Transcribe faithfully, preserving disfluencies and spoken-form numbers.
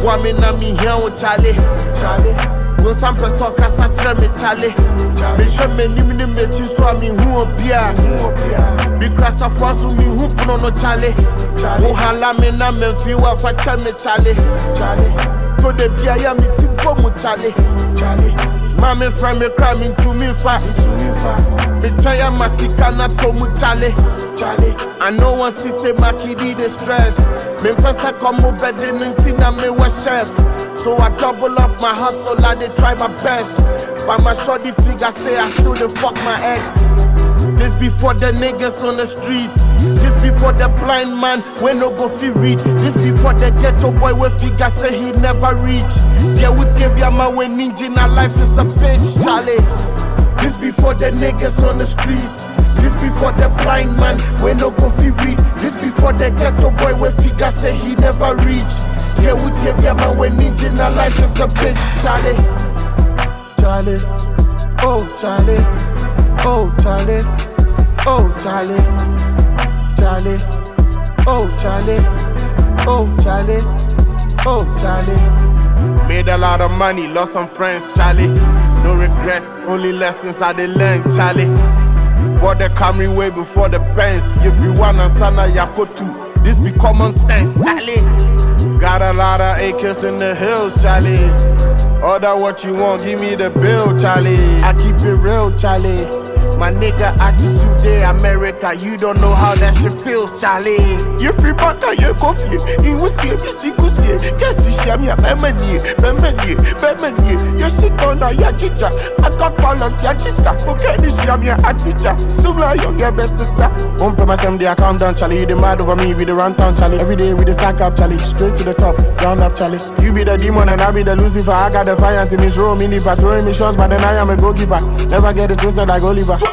Woman na me here with Charlie. Charlie. When some person can satch me Charlie. Me show me nim nim me chi so me who bia. Because of us me who puno no Charlie. Who hala me na me fi wa fa me Charlie. Charlie. To the bia ya me tipo mu Charlie. Charlie. Mama from me cram into me fa. Me try a masika na to mu Charlie. Charlie. I know one see say my kiddy the stress. Me pesa come bed in na me was chef. So I double up my hustle and they try my best. But my shorty figure say I still the fuck my ex. This before the niggas on the street. This before the blind man when no go fi read. This before the ghetto boy with figure say he never reach. Yeah, with your man when ninja na life is a bitch, Charlie. This before the niggas on the street. This before the blind man when no go fi read. This before the ghetto boy with figure say he never reach. Yeah, with your man when ninja na life is a bitch, Charlie. Charlie, oh Charlie, oh Charlie, oh Charlie, Charlie, oh Charlie, oh Charlie, oh Charlie. Made a lot of money, lost some friends, Charlie. No regrets, only lessons I did learn, Charlie. Bought the Camry way before the Benz. If you wanna sana yakotu, this be common sense, Charlie. Got a lot of acres in the hills, Charlie. Order what you want, give me the bill, Charlie. I keep it real, Charlie. My nigga attitude day, America, you don't know how that shit feels, Charlie. You free butter, you coffee. You will see, you see, you see. Guess you see me, Bemani, Bemani, Bemani. You sit on your teacher. I got balance, your chiska. Okay, this year, me a teacher. So, young, your best sister. One per myself, they calm down, Charlie. You the mad over me, we the run town, Charlie. Every day, we the stack up, Charlie. Straight to the top, round up, Charlie. You be the demon and I be the Lucifer. I got the fire in this room, mini patrolling missions, but then I am a goalkeeper. Never get it twisted like Oliver.